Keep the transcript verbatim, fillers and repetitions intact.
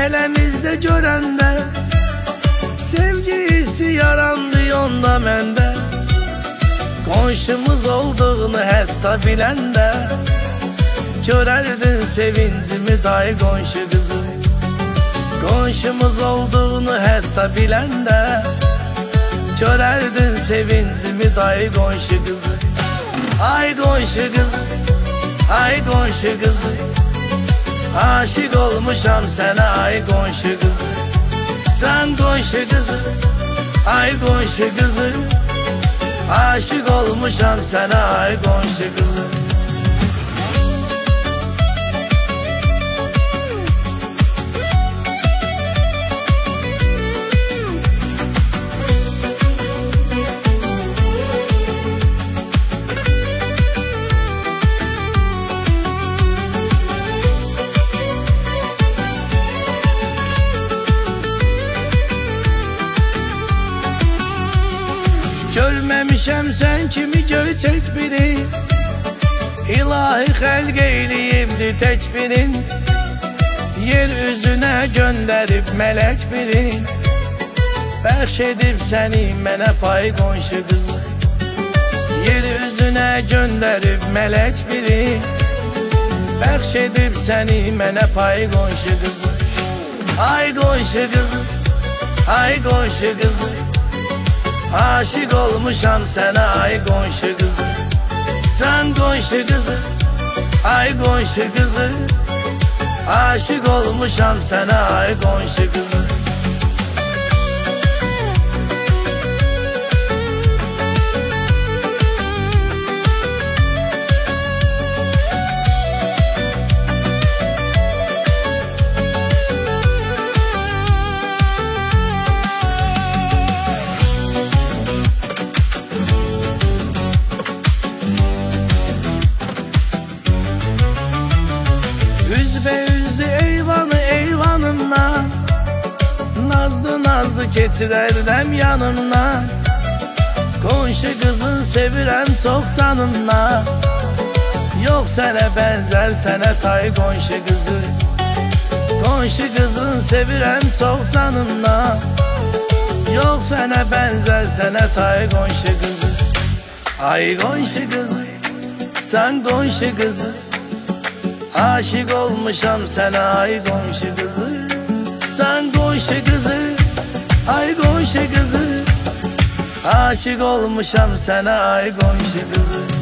Eləmizdə görəndə sevgi hissi yarandı yonda məndə. Qonşumuz olduğunu hətta biləndə görərdin sevincimi day qonşu qızı. Qonşumuz olduğunu hətta biləndə görərdin sevincimi day qonşu qızı. Ay qonşu qızı, ay qonşu qızı, aşık olmuşam sənə ay qonşu qızı. Sən qonşu qızı, ay qonşu qızı, aşık olmuşam sənə ay qonşu qızı. Görməmişəm sən kimi göyçək biri, İlahi xəlq eyliyibdi tək birin. Yer üzünə göndərib mələk birin, bəxş edib səni mənə pay qonşu qızı. Yer üzünə göndərib mələk birin, bəxş edib səni mənə pay qonşu qızı. Ay qonşu qızı, ay qonşu qızı, aşık olmuşam sənə ay qonşu qızı. Sən qonşu qızı, ay qonşu qızı, aşık olmuşam sənə ay qonşu qızı. Nazlı keçirərəm yanımdan, qonşu qızın sevirəm çox canımdan. Yox sənə bənzər sənə tay qonşu qızı, qonşu qızın sevirəm çox canımdan. Yox sənə bənzər sənə tay qonşu qızı. Ay qonşu qızı, sən qonşu qızı, aşık olmuşam sənə ay qonşu qızı. Sən qonşu qızı, ay qonşu qızı, aşık olmuşam sənə ay qonşu qızı.